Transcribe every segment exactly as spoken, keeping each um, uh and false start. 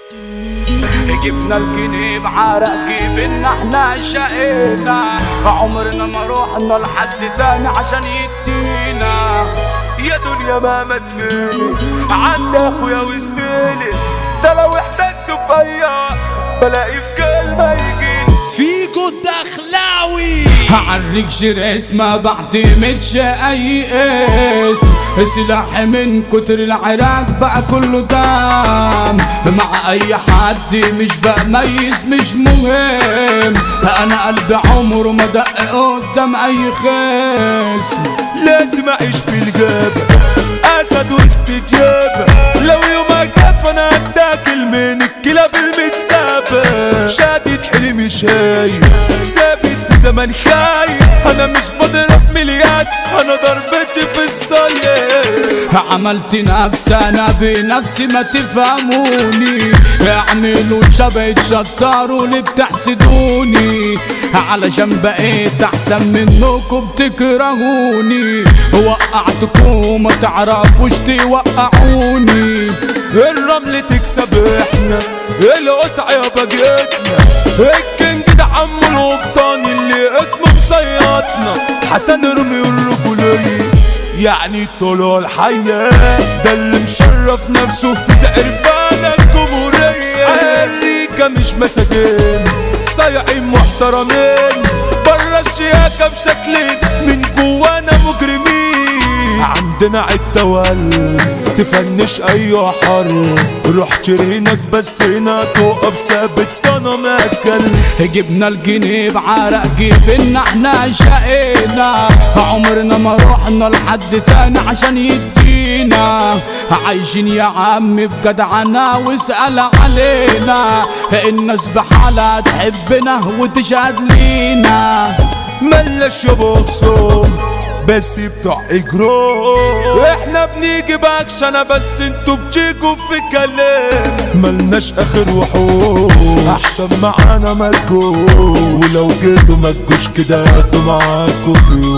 جبنا الكنيب عرق جبنا احنا شقينا، عمرنا ما روحنا لحد تاني عشان يدينا. يا دنيا ما مدلي عند اخويا وزميلي، ده لو احتجت فيا بلاقي في كلمة يجيني. فيكو الدخلاوي هعريك شر اسمه بعتمدش اي اسم، سلاحي من كتر العراق بقى كله دم، مع اي حد مش بميز مش مهم، انا قلبي عمره ما دق قدام اي خصم. لازم اعيش في الجبل اسد واستجابة، لو يومك جاب فانا هتاكل من الكلاب المتسابة. شادد حلمي شايب ثابت في زمن خايب، انا مش بضرب ملياس انا ضربتي في الصليب. عملت نفسي انا بنفسي ما تفهموني، اعملوا شبه تشطروا اللي بتحسدوني، علشان بقيت احسن منكم بتكرهوني، وقعتكم ما تعرفوش توقعوني. الرمل تكسب احنا القصع يابا جيتنا، الكينج ده عمو القبطان اللي اسمه مصيطنا. حسن رمي الرجولية يعني طلوع الحياة، ده اللي مشرف نفسه في زقربانة الجمهورية. امريكا مش مساجين صايعين محترمين، برا الشياكة بشكلين من جوانا مجرمين. عندنا عالتول تفنش اي حر، روح شرينك بس هنا تقف ثابت صنم اكل. جبنا الجنيب عرق جبنا احنا شقينا، عمرنا ما روحنا لحد تاني عشان يدينا، عايشين يا عم بجدعنا واسأل علينا، الناس بحالها تحبنا وتشهد لينا. ملاش يا بوكسون بس بتوع اجرام، احنا بنيجي باكشنة بس انتوا بتيجوا في كلام. ملناش اخر وحوش احسن معانا مالكوش، ولو جيتوا مالكوش كده هاتوا معاكوا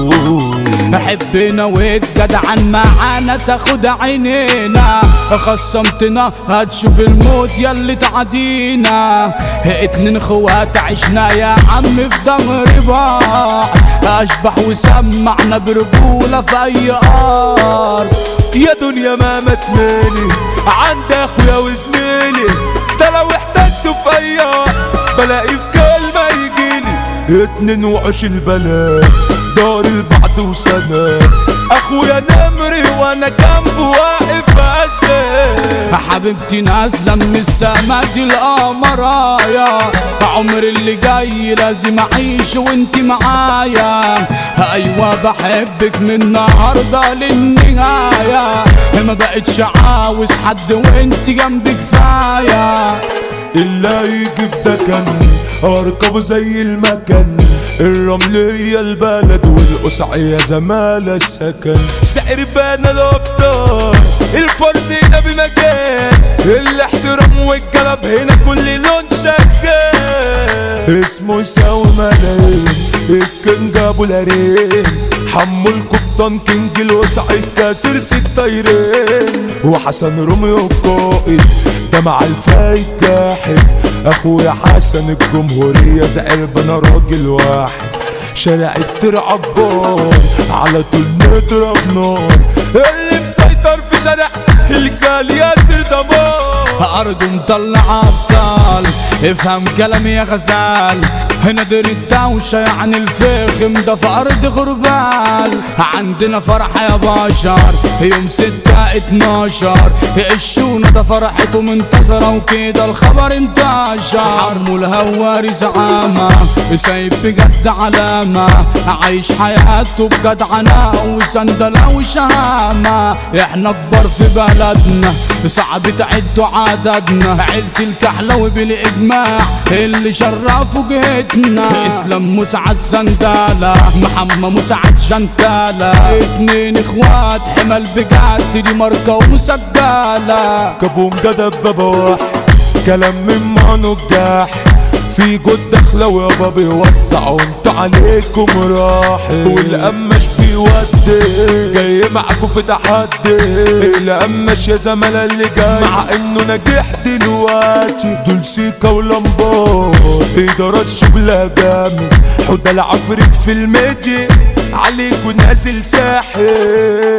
ضيوف. حبنا واتجدعن معانا تاخد عينينا، خصمتنا هتشوف الموت ياللي تعدينا. اتنين اخوات عشنا يا عم في ظهر بعض، اشبح وسمعنا برجولة في اي ارض. يا دنيا ما متمالي عند اخويا وزميلي، ده لو احتجت في اي بلاقي في كلمة يجيلي. اتنين وعش البلد دار البعد وسنة، اخويا نمري وانا جنبه واقف اسد. حبيبتي نازلة من السما دي القمرايا، عمر اللي جاي لازم اعيش وانت معايا. ايوه بحبك من النهارده للنهاية، ما بقتش عاوز حد وانت جنبي كفاية. اللي هيجي في دكن اركبه زي المكان، الرملية البلد والقصعية زمالة السكن. سعر بانا الابطال الفرد ده بمكان، الاحترام والجلب هنا كل لون شغال. اسمه يساوي ملايين الكينج ابو العرين، حمو القبطان كينج القصعي كاسر ست طايرين. وحسن روميو القائد ده مع الفايت جاحد، اخويا حسن الجمهورية زعربنا راجل واحد. شارع الترعبان على طول نضرب نار، اللي مسيطر في شارع الجال ياسر دمار. ارض مطلع ابطال افهم كلامي يا غزال، نادر الدوشة يعني الفخم ده في ارض غربال. عندنا فرح يا بشر يوم ستة اتناشر، الشونة ده فرحته منتظرة وكده الخبر انتشر. حمو الهواري زعامة سايب بجد علامة، عايش حياته بجدعنة وسندلة وشهامة. احنا كبار في بلدنا صعب تعدوا عددنا، عيلة الكحلوي بالاجماع اللي شرفوا جهتنا. اسلام مسعد سندالة محمد مسعد جنتالة، اتنين اخوات حمل بجد دي ماركة ومسجلة. كابوم جدب بابا واحد كلام من معنو الجاح، في جود دخلة ويابا بيوسع وانتو عليكم راحل. والقماش بيودي جاي معاكوا في تحدي القماش يا زملاء اللي جاي مع انه ناجح دلوقتي دول سيكا ولمبات ادارات شغلها جامد حوده العفريت في الميديا عليكوا نازل ساحل